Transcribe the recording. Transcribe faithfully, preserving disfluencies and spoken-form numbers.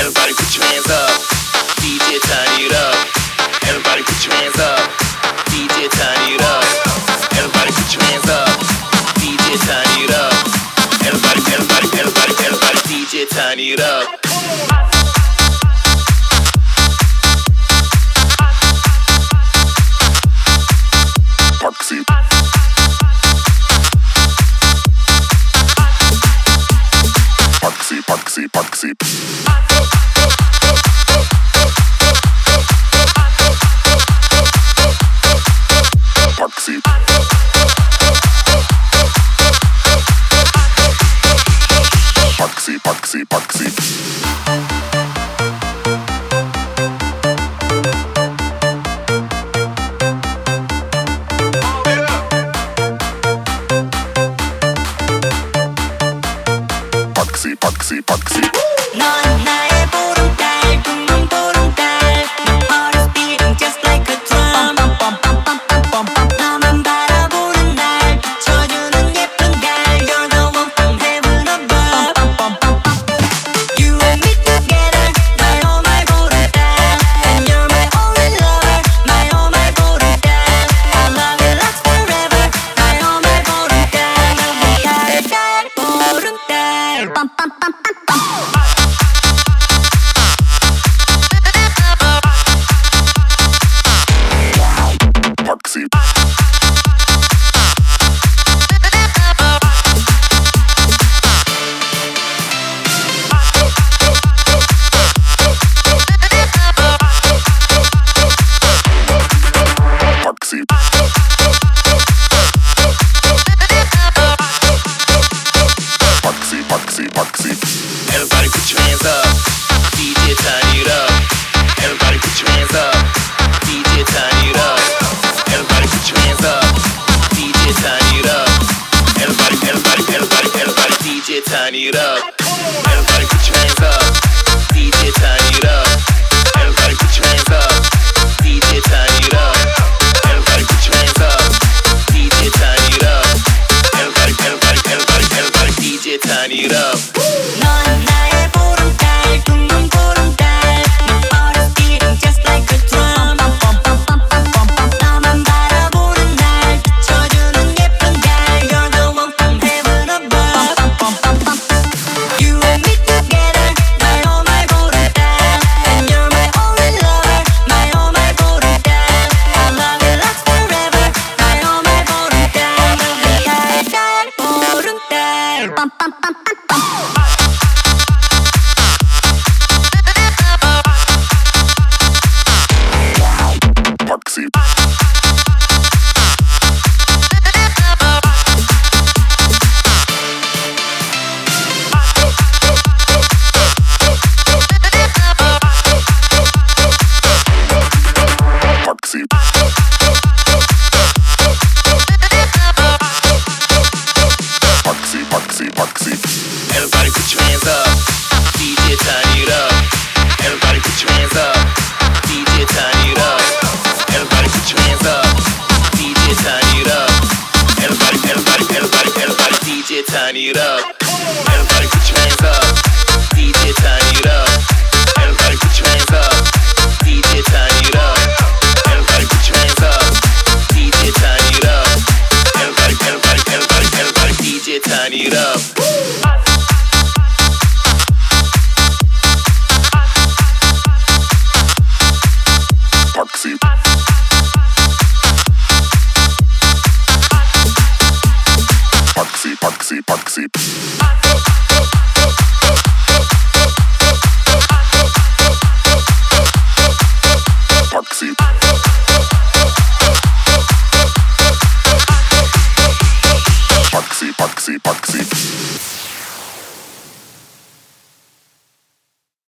Everybody put your hands up. D J turn it up. Everybody put your hands up. D J turn it up. Everybody put your hands up. D J turn it up. Everybody, everybody, everybody, everybody, D J turn it up. Parksy. Parksy, Parksy, Parksy. Parksy. Parksy, Parksy, Parksy. Parksy, Parksy, Parksy. 넌 나의 보름달, 둥둥 보름달. My heart is beating just like a drum. 너만 바라보는 날 비춰주는 예쁜 달. You're the one from heaven above. You and me together, my oh my 보름달. And you're my only lover, my oh my 보름달. Our love will last forever, my oh my 보름달. 달, 달, 보름달. 빰빰빰빰빰. Parksy. Parksy. Parksy, Parksy, Parksy. Everybody put your hands up. D J turn it up. Everybody put your hands up. D J turn it up. Everybody put your hands up. D J turn it up. Everybody, everybody, everybody, everybody, D J turn it up. Everybody put your hands up. D J turn it up. Everybody put your hands up. D J turn it up. Everybody put your hands up. D J turn it up. Everybody, everybody, everybody, everybody, D J turn it up. 넌 나의 보름달, 둥둥 보름달. My heart is beating just like a drum. 너만 바라보는 날 비춰주는 예쁜 달. You're the one from heaven above. You and me together, my oh my 보름달. And you're my only lover, my oh my 보름달. Our love will last forever, my oh my 보름달. 달, 달, 보름달. 빰빰빰빰빰. Parksy. Parksy. Parksy, Parksy, Parksy. Everybody put your hands up. D J turn it up. Everybody put your hands up. D J turn it up. Everybody put your hands up. D J turn it up. Everybody, everybody, everybody, everybody, D J turn it up. Everybody put your hands up. D J turn it up. Everybody put your hands up. D J turn it up. Everybody put your hands up. D J turn it up. Everybody, everybody, everybody, everybody, D J turn it up. Parksy. Parksy, Parksy, Parksy.